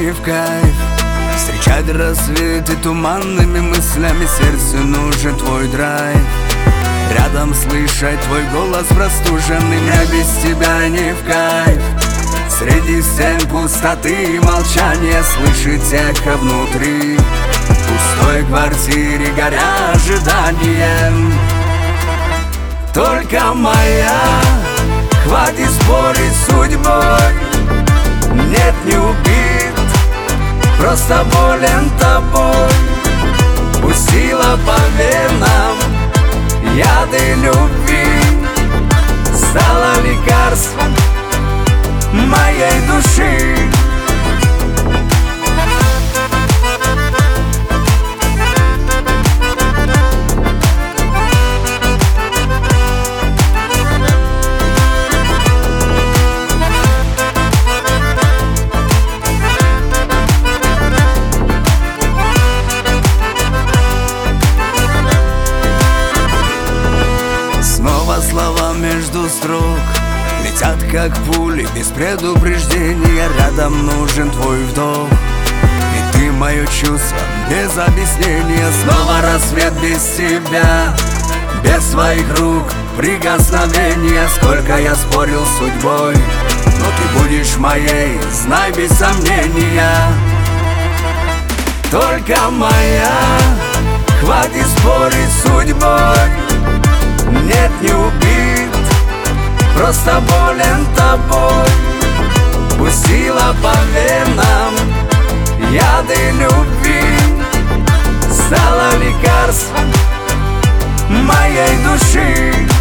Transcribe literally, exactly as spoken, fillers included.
не в кайф. Встречать рассветы туманными мыслями, сердцу нужен твой драйв. Рядом слышать твой голос простуженный, мне без тебя не в кайф. Среди стен пустоты и молчания слышать эхо внутри. В пустой квартире горя ожиданием. Только моя, хватит спорить с судьбой. Нет, не убит, просто болен тобой. Пустила по венам яды любви, стала лекарством моей души. Слова между строк летят как пули без предупреждения. Рядом нужен твой вдох, и ты мое чувство без объяснения. Снова рассвет без тебя, без своих рук прикосновения. Сколько я спорил с судьбой, но ты будешь моей, знай без сомнения. Только моя, хватит спорить с судьбой. Нет, не убит, просто болен тобой. Пустила по венам яды любви, стала лекарством моей души.